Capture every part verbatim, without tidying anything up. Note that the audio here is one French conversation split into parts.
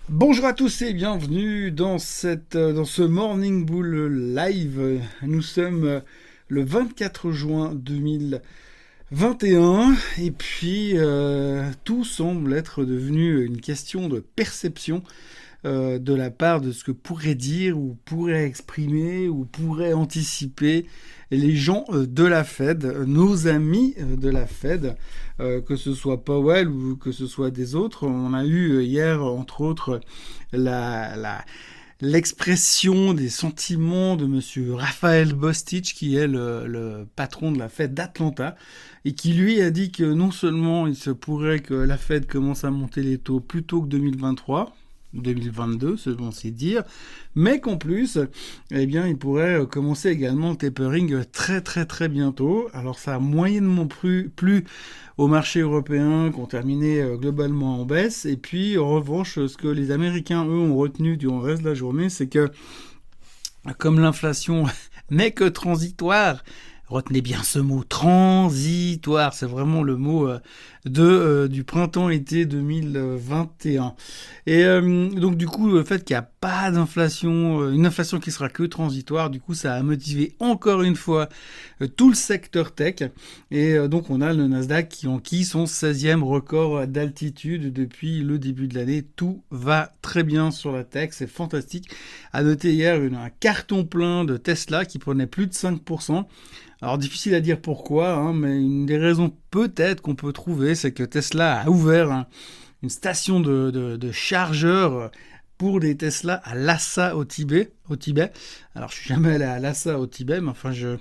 Bonjour à tous et bienvenue dans, cette, euh, dans ce Morning Bull Live. Nous sommes euh, le vingt-quatre juin deux mille vingt et un et puis euh, tout semble être devenu une question de perception euh, de la part de ce que pourraient dire ou pourraient exprimer ou pourraient anticiper les gens euh, de la Fed, nos amis euh, de la Fed, euh, que ce soit Powell ou que ce soit des autres. On a eu hier, entre autres, la, la, l'expression des sentiments de monsieur Raphaël Bostic, qui est le, le patron de la Fed d'Atlanta, et qui lui a dit que non seulement il se pourrait que la Fed commence à monter les taux plus tôt que deux mille vingt-trois, deux mille vingt-deux, selon ses dires, mais qu'en plus, eh bien, il pourrait commencer également le tapering très très très bientôt. Alors ça a moyennement plu, plu aux marchés européens qui ont terminé globalement en baisse, et puis en revanche, ce que les Américains, eux, ont retenu durant le reste de la journée, c'est que comme l'inflation n'est que transitoire, retenez bien ce mot, transitoire, c'est vraiment le mot euh, de, euh, du printemps-été deux mille vingt et un. Et euh, donc du coup, le fait qu'il n'y a pas d'inflation, euh, une inflation qui sera que transitoire, du coup ça a motivé encore une fois euh, tout le secteur tech. Et euh, donc on a le Nasdaq qui enquille son seizième record d'altitude depuis le début de l'année. Tout va très bien sur la tech, c'est fantastique. À noter hier une, un carton plein de Tesla qui prenait plus de cinq pour cent. Alors difficile à dire pourquoi, hein, mais une des raisons peut-être qu'on peut trouver, c'est que Tesla a ouvert hein, une station de, de, de chargeurs pour des Tesla à Lhasa au Tibet. Au Tibet. Alors je suis jamais allé à Lhasa au Tibet, mais enfin je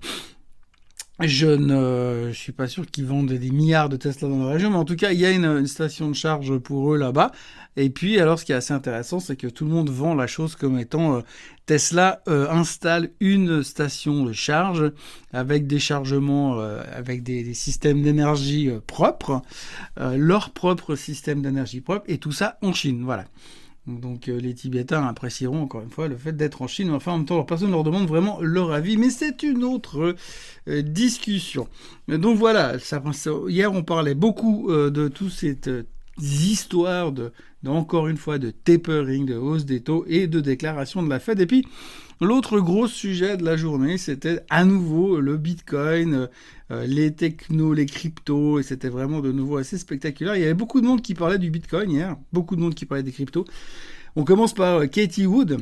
je ne je suis pas sûr qu'ils vendent des milliards de Tesla dans la région, mais en tout cas il y a une, une station de charge pour eux là-bas. Et puis alors ce qui est assez intéressant, c'est que tout le monde vend la chose comme étant euh, Tesla euh, installe une station de charge avec des chargements, euh, avec des, des systèmes d'énergie euh, propres, euh, leur propre système d'énergie propre, et tout ça en Chine, voilà. Donc euh, les Tibétains apprécieront encore une fois le fait d'être en Chine, mais enfin en même temps personne ne leur demande vraiment leur avis, mais c'est une autre euh, discussion. Donc voilà, ça, ça, hier on parlait beaucoup euh, de toutes ces euh, histoires de, de, encore une fois, de tapering, de hausse des taux et de déclaration de la Fed. Et puis l'autre gros sujet de la journée, c'était à nouveau le Bitcoin, euh, les technos, les cryptos, et c'était vraiment de nouveau assez spectaculaire. Il y avait beaucoup de monde qui parlait du Bitcoin hier, beaucoup de monde qui parlait des cryptos. On commence par Katie Wood,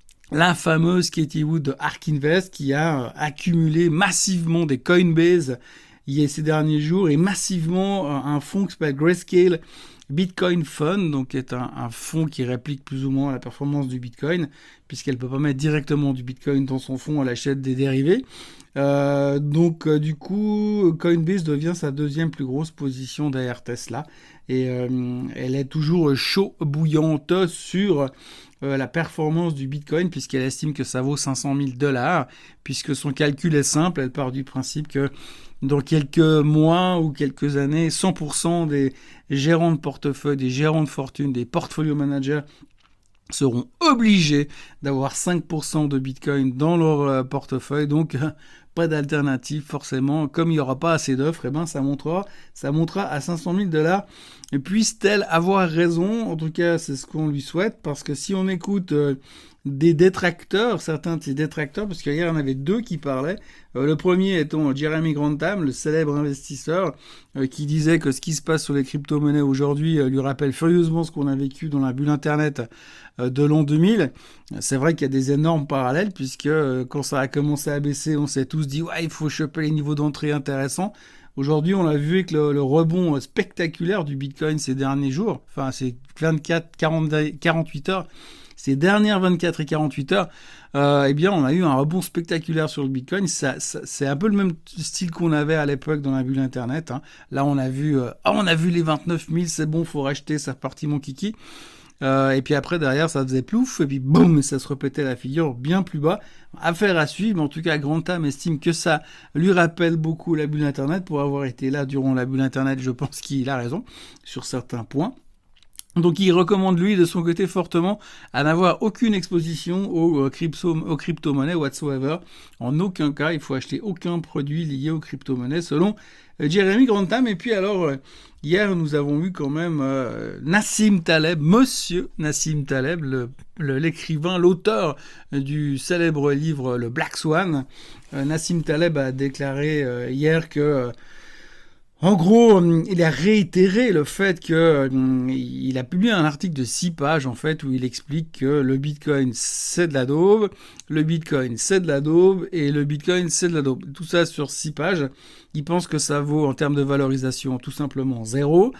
la fameuse Katie Wood de Ark Invest, qui a accumulé massivement des Coinbase il y a ces derniers jours, et massivement un fonds qui s'appelle Grayscale Bitcoin Fund, donc qui est un, un fonds qui réplique plus ou moins la performance du Bitcoin, puisqu'elle ne peut pas mettre directement du Bitcoin dans son fonds, elle achète des dérivés. Euh, donc euh, du coup, Coinbase devient sa deuxième plus grosse position derrière Tesla, et euh, elle est toujours chaud bouillante sur euh, la performance du Bitcoin, puisqu'elle estime que ça vaut cinq cent mille dollars, puisque son calcul est simple, elle part du principe que dans quelques mois ou quelques années, cent pour cent des gérants de portefeuille, des gérants de fortune, des portfolio managers seront obligés d'avoir cinq pour cent de Bitcoin dans leur portefeuille. Donc, pas d'alternative forcément. Comme il n'y aura pas assez d'offres, eh ben, ça montera, ça montera à cinq cent mille dollars. Et puisse-t-elle avoir raison? En tout cas, c'est ce qu'on lui souhaite, parce que si on écoute euh, des détracteurs, certains de ces détracteurs, parce qu'hier, il y en avait deux qui parlaient. Euh, le premier étant Jeremy Grantham, le célèbre investisseur, euh, qui disait que ce qui se passe sur les crypto-monnaies aujourd'hui euh, lui rappelle furieusement ce qu'on a vécu dans la bulle Internet euh, de l'an deux mille. C'est vrai qu'il y a des énormes parallèles, puisque euh, quand ça a commencé à baisser, on s'est tous dit « Ouais, il faut choper les niveaux d'entrée intéressants ». Aujourd'hui, on l'a vu avec le, le rebond spectaculaire du Bitcoin ces derniers jours, enfin ces vingt-quatre, quarante, quarante-huit heures, ces dernières vingt-quatre et quarante-huit heures, euh, eh bien, on a eu un rebond spectaculaire sur le Bitcoin. Ça, ça, c'est un peu le même style qu'on avait à l'époque dans la bulle Internet. Hein. Là, on a vu, euh, ah, on a vu les vingt-neuf mille, c'est bon, faut racheter, c'est reparti mon kiki. Euh, et puis après, derrière, ça faisait plouf, et puis boum, ça se répétait la figure bien plus bas. Affaire à suivre, mais en tout cas, Grantham estime que ça lui rappelle beaucoup la bulle Internet. Pour avoir été là durant la bulle Internet, je pense qu'il a raison sur certains points. Donc il recommande lui de son côté fortement à n'avoir aucune exposition aux, crypto, aux crypto-monnaies whatsoever. En aucun cas, il faut acheter aucun produit lié aux crypto-monnaies selon Jeremy Grantham. Et puis alors, euh, hier, nous avons eu quand même euh, Nassim Taleb, monsieur Nassim Taleb, le, le, l'écrivain, l'auteur du célèbre livre Le Black Swan. Euh, Nassim Taleb a déclaré euh, hier que... Euh, En gros, il a réitéré le fait que euh, il a publié un article de six pages en fait où il explique que le Bitcoin c'est de la daube, le Bitcoin c'est de la daube et le Bitcoin c'est de la daube. Tout ça sur six pages. Il pense que ça vaut en termes de valorisation tout simplement zéro.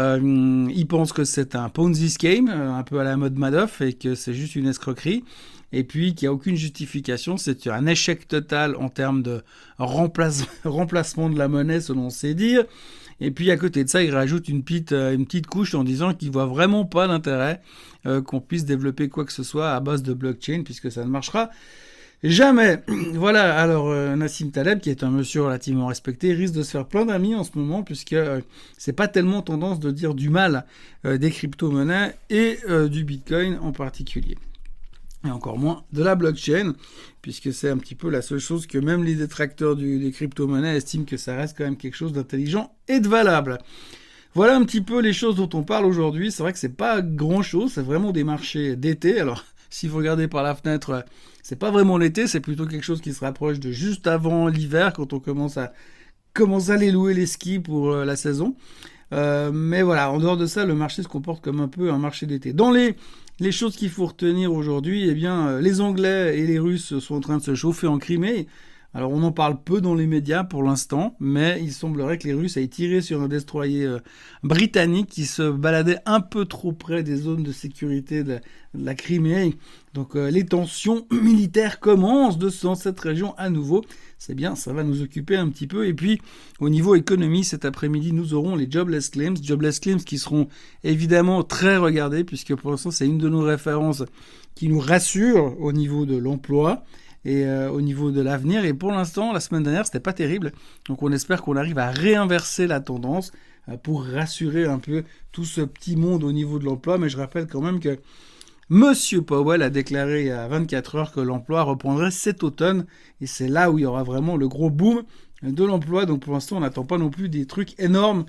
Euh, il pense que c'est un Ponzi scheme, un peu à la mode Madoff et que c'est juste une escroquerie. Et puis qu'il n'y a aucune justification, c'est un échec total en termes de remplace, remplacement de la monnaie selon ses dires. Et puis à côté de ça, il rajoute une petite, une petite couche en disant qu'il ne voit vraiment pas d'intérêt euh, qu'on puisse développer quoi que ce soit à base de blockchain, puisque ça ne marchera jamais. Voilà, alors euh, Nassim Taleb, qui est un monsieur relativement respecté, risque de se faire plein d'amis en ce moment, puisque euh, c'est pas tellement tendance de dire du mal euh, des crypto-monnaies et euh, du Bitcoin en particulier. Et encore moins de la blockchain, puisque c'est un petit peu la seule chose que même les détracteurs du, des crypto-monnaies estiment que ça reste quand même quelque chose d'intelligent et de valable. Voilà un petit peu les choses dont on parle aujourd'hui. C'est vrai que c'est pas grand-chose, c'est vraiment des marchés d'été. Alors, si vous regardez par la fenêtre, c'est pas vraiment l'été, c'est plutôt quelque chose qui se rapproche de juste avant l'hiver, quand on commence à, commence à aller louer les skis pour euh, la saison. Euh, mais voilà, en dehors de ça, le marché se comporte comme un peu un marché d'été. Dans les... Les choses qu'il faut retenir aujourd'hui, eh bien, les Anglais et les Russes sont en train de se chauffer en Crimée. Alors, on en parle peu dans les médias pour l'instant, mais il semblerait que les Russes aient tiré sur un destroyer euh, britannique qui se baladait un peu trop près des zones de sécurité de, de la Crimée. Donc, euh, les tensions militaires commencent de, dans cette région à nouveau. C'est bien, ça va nous occuper un petit peu. Et puis, au niveau économie, cet après-midi, nous aurons les jobless claims. Jobless claims qui seront évidemment très regardés, puisque pour l'instant, c'est une de nos références qui nous rassure au niveau de l'emploi et euh, au niveau de l'avenir. Et pour l'instant, la semaine dernière, c'était pas terrible. Donc, on espère qu'on arrive à réinverser la tendance euh, pour rassurer un peu tout ce petit monde au niveau de l'emploi. Mais je rappelle quand même que Monsieur Powell a déclaré il y a vingt-quatre heures que l'emploi reprendrait cet automne et c'est là où il y aura vraiment le gros boom de l'emploi. Donc pour l'instant, on n'attend pas non plus des trucs énormes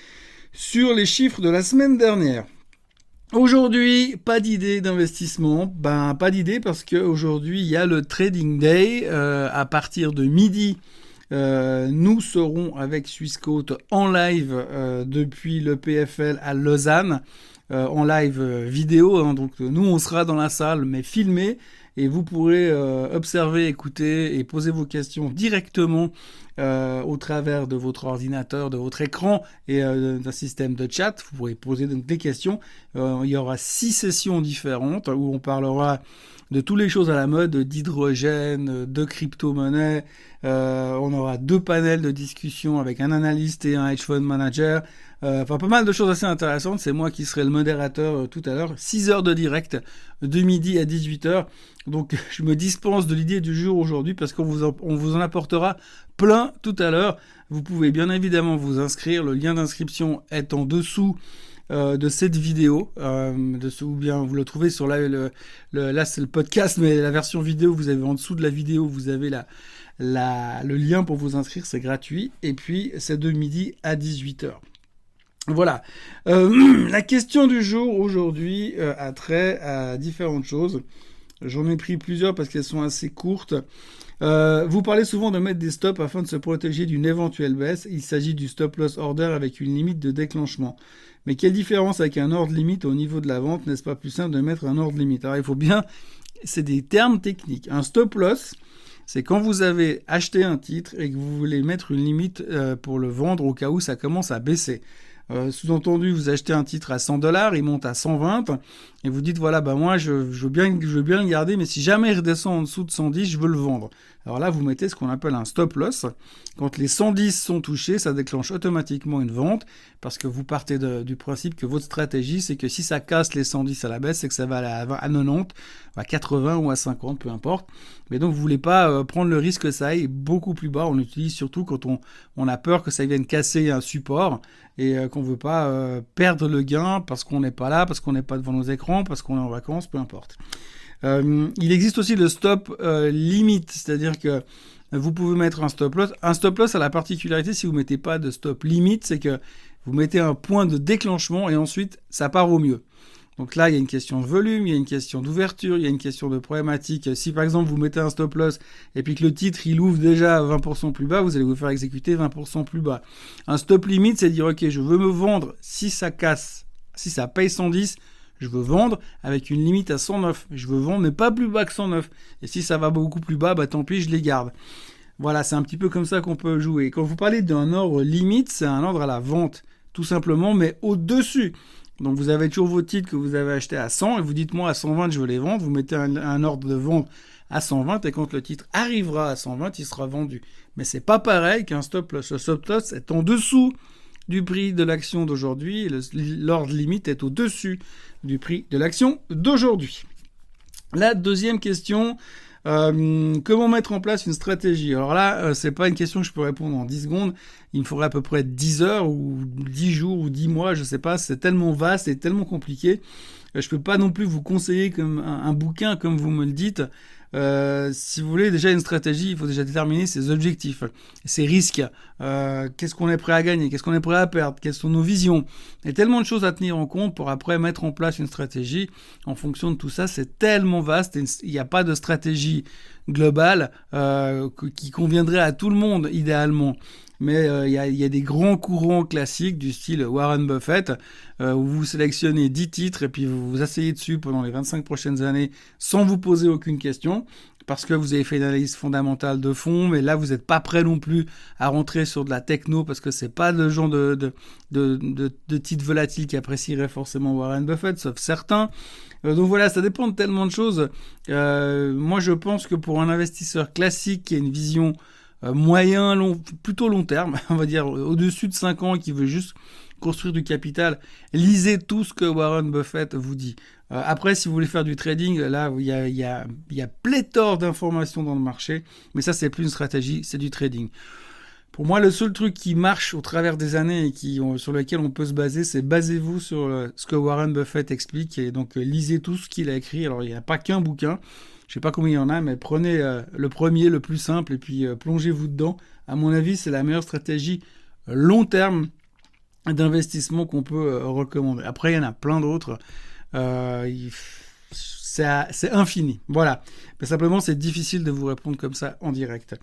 sur les chiffres de la semaine dernière. Aujourd'hui, pas d'idée d'investissement. Ben, pas d'idée parce qu'aujourd'hui, il y a le Trading Day euh, à partir de midi. Euh, nous serons avec Swissquote en live euh, depuis le P F L à Lausanne. Euh, en live euh, vidéo, hein, donc euh, nous on sera dans la salle mais filmé et vous pourrez euh, observer, écouter et poser vos questions directement euh, au travers de votre ordinateur, de votre écran et euh, d'un système de chat. Vous pourrez poser donc des questions. Euh, il y aura six sessions différentes où on parlera de toutes les choses à la mode, d'hydrogène, de crypto-monnaie. Euh, on aura deux panels de discussion avec un analyste et un hedge fund manager. Euh, enfin, pas mal de choses assez intéressantes. C'est moi qui serai le modérateur euh, tout à l'heure. six heures de direct, de midi à dix-huit heures. Donc, je me dispense de l'idée du jour aujourd'hui parce qu'on vous en, on vous en apportera plein tout à l'heure. Vous pouvez bien évidemment vous inscrire. Le lien d'inscription est en dessous Euh, de cette vidéo, euh, de ce, ou bien vous le trouvez sur la, le, le, là c'est le podcast, mais la version vidéo, vous avez en dessous de la vidéo, vous avez la, la, le lien pour vous inscrire, c'est gratuit, et puis c'est de midi à dix-huit heures. Voilà. Euh, la question du jour aujourd'hui euh, a trait à différentes choses. J'en ai pris plusieurs parce qu'elles sont assez courtes. Euh, vous parlez souvent de mettre des stops afin de se protéger d'une éventuelle baisse. Il s'agit du stop loss order avec une limite de déclenchement. Mais quelle différence avec un ordre limite au niveau de la vente? N'est-ce pas plus simple de mettre un ordre limite? Alors il faut bien... C'est des termes techniques. Un stop loss, c'est quand vous avez acheté un titre et que vous voulez mettre une limite euh, pour le vendre au cas où ça commence à baisser. Euh, sous-entendu, vous achetez un titre à cent dollars, il monte à cent vingt, et vous dites, voilà, bah moi, je, je, veux bien, je veux bien le garder, mais si jamais il redescend en dessous de cent dix, je veux le vendre. Alors là, vous mettez ce qu'on appelle un stop loss. Quand les cent dix sont touchés, ça déclenche automatiquement une vente, parce que vous partez de, du principe que votre stratégie, c'est que si ça casse les cent dix à la baisse, c'est que ça va à, à quatre-vingt-dix, à quatre-vingts ou à cinquante, peu importe. Mais donc, vous voulez pas euh, prendre le risque que ça aille beaucoup plus bas. On l'utilise surtout quand on, on a peur que ça vienne casser un support et euh, qu'on veut pas euh, perdre le gain parce qu'on n'est pas là, parce qu'on n'est pas devant nos écrans, parce qu'on est en vacances, peu importe. Euh, il existe aussi le stop euh, limite, c'est-à-dire que vous pouvez mettre un stop loss. Un stop loss a la particularité, si vous ne mettez pas de stop limite, c'est que vous mettez un point de déclenchement et ensuite ça part au mieux. Donc là, il y a une question de volume, il y a une question d'ouverture, il y a une question de problématique. Si par exemple vous mettez un stop loss et puis que le titre il ouvre déjà vingt pour cent plus bas, vous allez vous faire exécuter vingt pour cent plus bas. Un stop limite, c'est dire ok, je veux me vendre si ça casse, si ça paye cent dix, je veux vendre avec une limite à cent neuf. Je veux vendre mais pas plus bas que cent neuf. Et si ça va beaucoup plus bas, bah tant pis, je les garde. Voilà, c'est un petit peu comme ça qu'on peut jouer. Quand vous parlez d'un ordre limite, c'est un ordre à la vente, tout simplement, mais au-dessus. Donc vous avez toujours vos titres que vous avez achetés à cent et vous dites moi à cent vingt je veux les vendre, vous mettez un, un ordre de vente à cent vingt et quand le titre arrivera à cent vingt il sera vendu. Mais c'est pas pareil qu'un stop loss. Le stop loss est en dessous du prix de l'action d'aujourd'hui, le, l'ordre limite est au-dessus du prix de l'action d'aujourd'hui. La deuxième question, euh, comment mettre en place une stratégie? Alors là, euh, c'est pas une question que je peux répondre en dix secondes. Il me faudrait à peu près dix heures ou dix jours ou dix mois, je sais pas. C'est tellement vaste et tellement compliqué. Euh, je peux pas non plus vous conseiller comme un, un bouquin comme vous me le dites. Euh, si vous voulez déjà une stratégie, il faut déjà déterminer ses objectifs, ses risques, euh, qu'est-ce qu'on est prêt à gagner, qu'est-ce qu'on est prêt à perdre, quelles sont nos visions. Il y a tellement de choses à tenir en compte pour après mettre en place une stratégie en fonction de tout ça. C'est tellement vaste et il n'y a pas de stratégie globale euh, qui conviendrait à tout le monde idéalement. Mais euh, il y, a, y a des grands courants classiques du style Warren Buffett euh, où vous sélectionnez dix titres et puis vous vous asseyez dessus pendant les vingt-cinq prochaines années sans vous poser aucune question parce que vous avez fait une analyse fondamentale de fond, mais là vous n'êtes pas prêt non plus à rentrer sur de la techno parce que c'est pas le genre de, de, de, de, de titre volatile qui apprécierait forcément Warren Buffett, sauf certains. Euh, donc voilà, ça dépend de tellement de choses. Euh, moi je pense que pour un investisseur classique qui a une vision Euh, moyen, long, plutôt long terme, on va dire au-dessus de cinq ans et qui veut juste construire du capital, lisez tout ce que Warren Buffett vous dit. Euh, après, si vous voulez faire du trading, là, il y a, il y a, il y a pléthore d'informations dans le marché, mais ça, c'est plus une stratégie, c'est du trading. Pour moi, le seul truc qui marche au travers des années et qui, sur lequel on peut se baser, c'est basez-vous sur ce que Warren Buffett explique et donc lisez tout ce qu'il a écrit. Alors, il n'y a pas qu'un bouquin. Je sais pas combien il y en a, mais prenez euh, le premier, le plus simple, et puis euh, plongez-vous dedans. À mon avis, c'est la meilleure stratégie long terme d'investissement qu'on peut euh, recommander. Après, il y en a plein d'autres. Euh, il... c'est, à... c'est infini. Voilà. Mais simplement, c'est difficile de vous répondre comme ça en direct.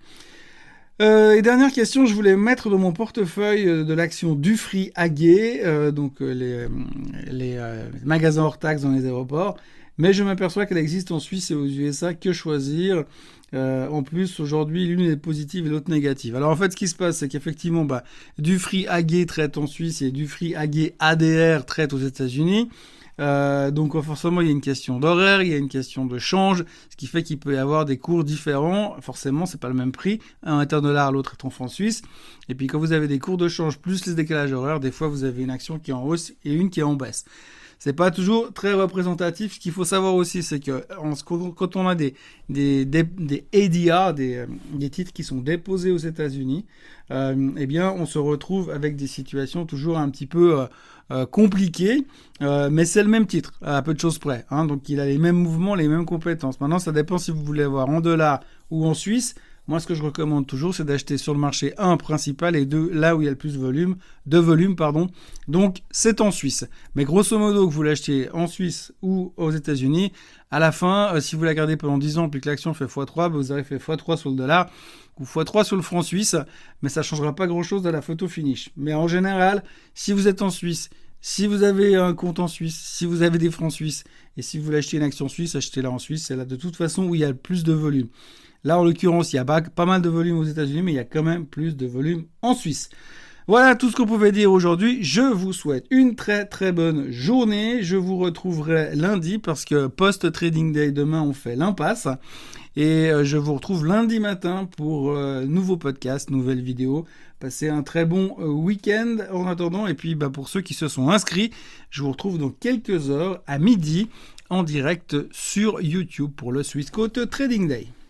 Euh, et dernière question, je voulais mettre dans mon portefeuille euh, de l'action Dufry Aguet, euh, donc euh, les, les euh, magasins hors taxes dans les aéroports. Mais je m'aperçois qu'elle existe en Suisse et aux U S A. Que choisir? euh, En plus, aujourd'hui, l'une est positive et l'autre négative. Alors en fait, ce qui se passe, c'est qu'effectivement, bah, Dufry Aguet traite en Suisse et Dufry Aguet A D R traite aux États-Unis. Euh, donc forcément, il y a une question d'horaire, il y a une question de change, ce qui fait qu'il peut y avoir des cours différents. Forcément, c'est pas le même prix. Un est en dollars, l'autre est en francs suisses. Et puis quand vous avez des cours de change plus les décalages horaires, des fois, vous avez une action qui est en hausse et une qui est en baisse. C'est pas toujours très représentatif. Ce qu'il faut savoir aussi, c'est que quand on a des, des, des, des A D R, des, des titres qui sont déposés aux États-Unis, euh, eh bien, on se retrouve avec des situations toujours un petit peu euh, euh, compliquées, euh, mais c'est le même titre, à peu de choses près. Hein, donc, il a les mêmes mouvements, les mêmes compétences. Maintenant, ça dépend si vous voulez avoir en dollars ou en Suisse. Moi, ce que je recommande toujours, c'est d'acheter sur le marché un principal et deux là où il y a le plus de volume, de volume, pardon. Donc, c'est en Suisse. Mais grosso modo, que vous l'achetiez en Suisse ou aux États-Unis, à la fin, euh, si vous la gardez pendant dix ans puis que l'action fait fois trois, bah, vous avez fait fois trois sur le dollar ou fois trois sur le franc suisse, mais ça ne changera pas grand-chose à la photo finish. Mais en général, si vous êtes en Suisse, si vous avez un compte en Suisse, si vous avez des francs suisses et si vous voulez acheter une action suisse, achetez-la en Suisse. C'est là de toute façon où il y a le plus de volume. Là, en l'occurrence, il y a pas, pas mal de volume aux États-Unis, mais il y a quand même plus de volume en Suisse. Voilà tout ce qu'on pouvait dire aujourd'hui. Je vous souhaite une très très bonne journée. Je vous retrouverai lundi parce que post-Trading Day, demain, on fait l'impasse. Et je vous retrouve lundi matin pour euh, nouveau podcast, nouvelle vidéo. Passez un très bon euh, week-end en attendant. Et puis, bah, pour ceux qui se sont inscrits, je vous retrouve dans quelques heures à midi en direct sur YouTube pour le Swissquote Trading Day.